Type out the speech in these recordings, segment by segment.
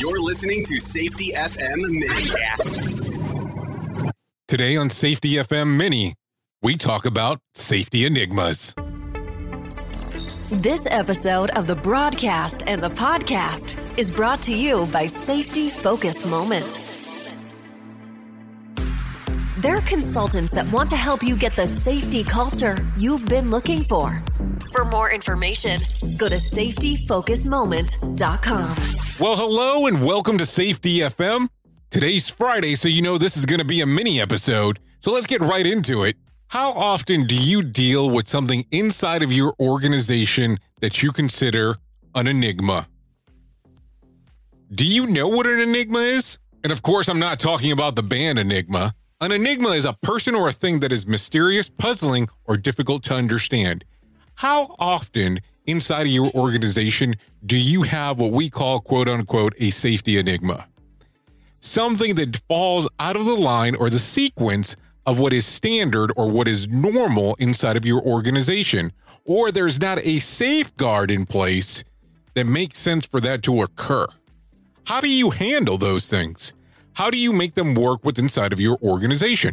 You're listening to Safety FM Mini. Today on Safety FM Mini, we talk about safety enigmas. This episode of the broadcast and the podcast is brought to you by Safety Focus Moment. They're consultants that want to help you get the safety culture you've been looking for. For more information, go to safetyfocusmoment.com. Well, hello and welcome to Safety FM. Today's Friday, so you know this is going to be a mini episode. So let's get right into it. How often do you deal with something inside of your organization that you consider an enigma? Do you know what an enigma is? And of course, I'm not talking about the band Enigma. An enigma is a person or a thing that is mysterious, puzzling, or difficult to understand. How often inside of your organization do you have what we call, quote unquote, a safety enigma? Something that falls out of the line or the sequence of what is standard or what is normal inside of your organization, or there's not a safeguard in place that makes sense for that to occur. How do you handle those things? How do you make them work with inside of your organization?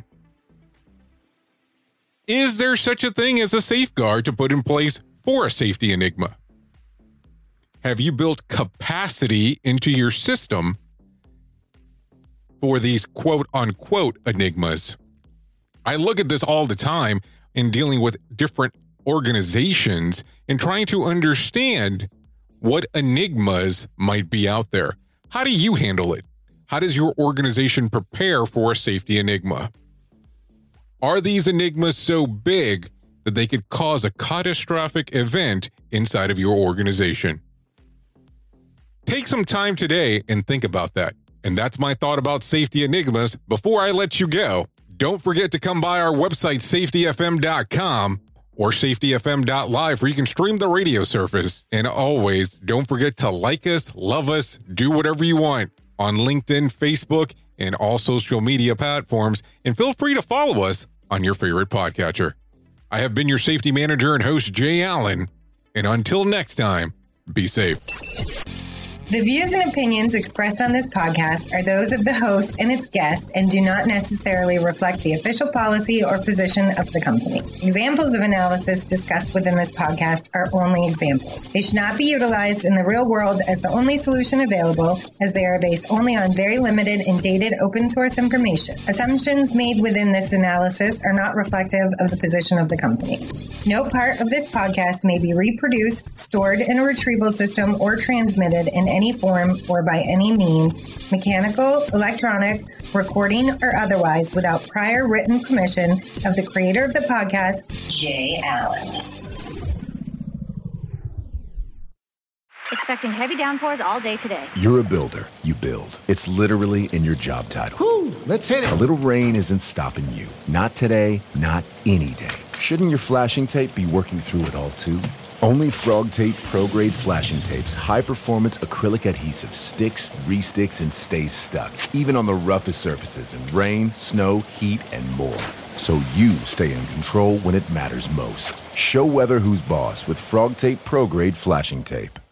Is there such a thing as a safeguard to put in place for a safety enigma? Have you built capacity into your system for these quote unquote enigmas? I look at this all the time in dealing with different organizations and trying to understand what enigmas might be out there. How do you handle it? How does your organization prepare for a safety enigma? Are these enigmas so big that they could cause a catastrophic event inside of your organization? Take some time today and think about that. And that's my thought about safety enigmas. Before I let you go, don't forget to come by our website, safetyfm.com or safetyfm.live, where you can stream the radio service. And always, don't forget to like us, love us, do whatever you want on LinkedIn, Facebook, and all social media platforms. And feel free to follow us on your favorite podcatcher. I have been your safety manager and host, Jay Allen. And until next time, be safe. The views and opinions expressed on this podcast are those of the host and its guest and do not necessarily reflect the official policy or position of the company. Examples of analysis discussed within this podcast are only examples. They should not be utilized in the real world as the only solution available, as they are based only on very limited and dated open source information. Assumptions made within this analysis are not reflective of the position of the company. No part of this podcast may be reproduced, stored in a retrieval system, or transmitted in any form or by any means, mechanical, electronic, recording, or otherwise, without prior written permission of the creator of the podcast, Jay Allen. Expecting heavy downpours all day today. You're a builder. You build. It's literally in your job title. Whew, let's hit it. A little rain isn't stopping you. Not today, not any day. Shouldn't your flashing tape be working through it all too? Only Frog Tape Pro-Grade Flashing Tape's high-performance acrylic adhesive sticks, re-sticks, and stays stuck, even on the roughest surfaces in rain, snow, heat, and more. So you stay in control when it matters most. Show weather who's boss with Frog Tape Pro-Grade Flashing Tape.